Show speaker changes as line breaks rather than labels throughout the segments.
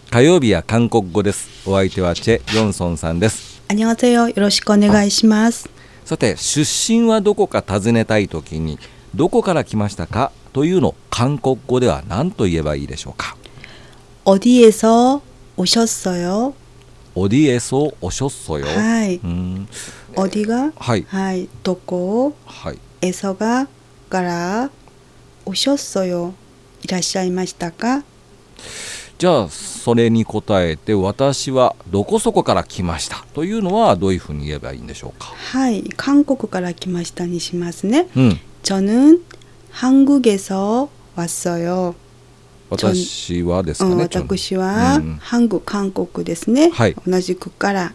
火曜日は韓国語です。お相手はチェ・ヨンソンさんです。
안녕하세요。よろしくお願いします。
さて、出身はどこか尋ねたいときに、どこから来ましたかというのを韓国語では何と言えばいいでしょうか。
어디에서 오셨어요?
어디에서 오셨어요?
はい。어디가?
はい。
はい。どこ？
はい。
에서가から오셨어요。いらっしゃいましたか？
じゃあそれに答えて、私はどこそこから来ましたというのはどういうふうに言えばいいんでしょうか。
はい。韓国から来ましたにしますね。
저는
한국에서 왔어요。
私はですかね。
私は韓国ですね。
はい。
同じくから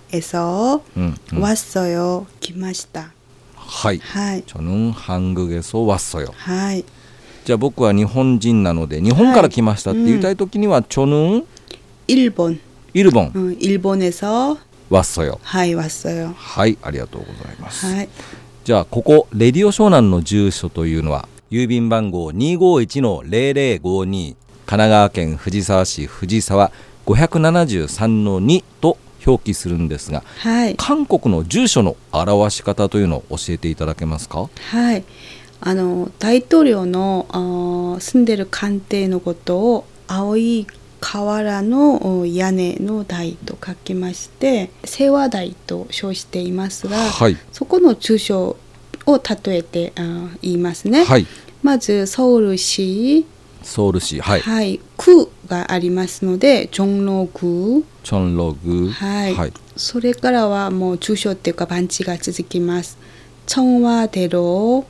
왔어요。来ました。
はい。
はい。
저는 한국에서 왔어요。
はい。
じゃあ僕は日本人なので日本から来ましたって言いたいときには저는
일본。일본에서
왔어요。
はい、왔어요。
はい、ありがとうございます。
はい。
じゃあここレディオ湘南の住所というのは郵便番号 251-0052 神奈川県藤沢市藤沢 573-2 と表記するんですが、
はい、
韓国の住所の表し方というのを教えていただけますか。
はい、大統領の住んでる官邸のことを青い瓦の屋根の台と書きまして清和台と称していますが、
はい、
そこの住所を例えて言いますね。
はい、
まずソウル市、
はい、
はい、区がありますのでチョンロ区、はい、はい、それからはもう住所っていうか番地が続きます。チョンワテロ、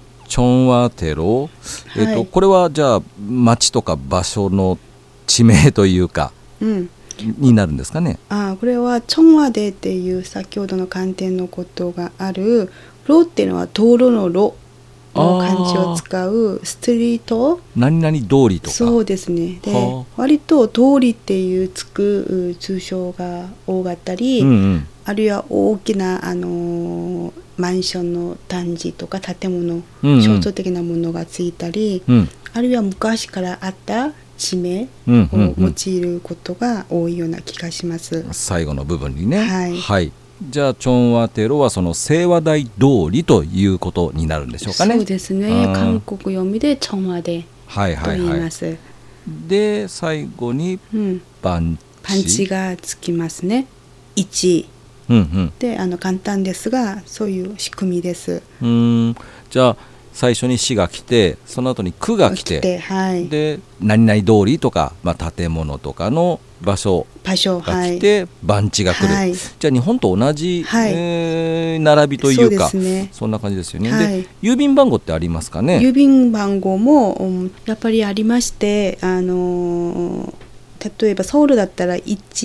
はい、
これはじゃあ町とか場所の地名というか、になるんですかね。
これはチョンワデっていう先ほどの観点のことがある。ロっていうのは道路のロの漢字を使うストリート、
何々通りとか。
そうですね。で割と通りっていうつく通称が多かったり、あるいは大きなマンションの単字とか建物、象徴的なものがついたり、あるいは昔からあった地名を用いることが多いような気がします。
最後の部分にね。
はい、
はい。じゃあチョンワテロはその清和台通りということになるんでしょうかね。
そうですね。韓国読みでチョンワデと言います。
で最後にパンチ
がつきますね。1、で簡単ですがそういう仕組みです。
じゃあ最初に市が来てその後に区が来て、
はい、で
何々通りとか、建物とかの場所が来て、番地が来る、じゃあ日本と同じ、並びというか そんな感じですよね。で郵便番号ってありますかね。
郵便番号も、やっぱりありまして、例えばソウルだったら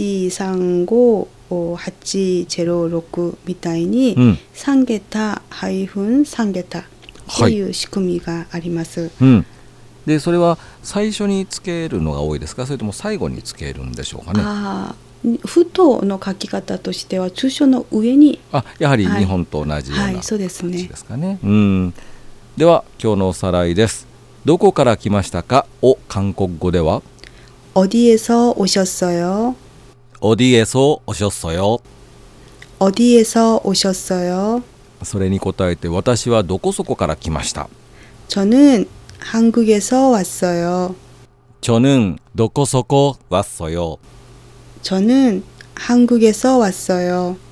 135-806みたいに、3桁-3桁という仕組みがあります。
でそれは最初につけるのが多いですか、それとも最後につけるんでしょうかね。
封筒の書き方としては通称の上に
やはり日本と同じような形ですかね。では今日のおさらいです。どこから来ましたかを韓国語では
어디에서 오셨어요?
어디에서 오셨어요?
어디에서 오셨어요?
それに答えて私はどこそこから来ました。
저는 한국에서 왔어요.
저는 도코소코 왔어요.
저는 한국에서 왔어요.